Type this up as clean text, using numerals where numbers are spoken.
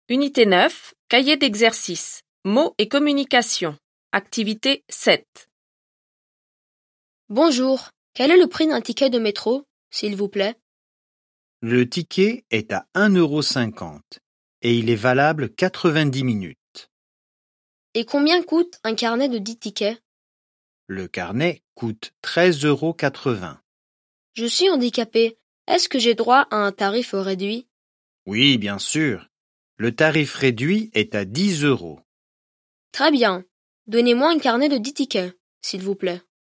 Unité 9, cahier d'exercice, mots et communication, activité 7. Bonjour, quel est le prix d'un ticket de métro, s'il vous plaît? Le ticket est à 1,50 € et il est valable 90 minutes. Et combien coûte un carnet de 10 tickets? Le carnet coûte 13,80 €. Je suis handicapé. Est-ce que j'ai droit à un tarif réduit? Oui, bien sûr. Le tarif réduit est à 10 €. Très bien. Donnez-moi un carnet de 10 tickets, s'il vous plaît.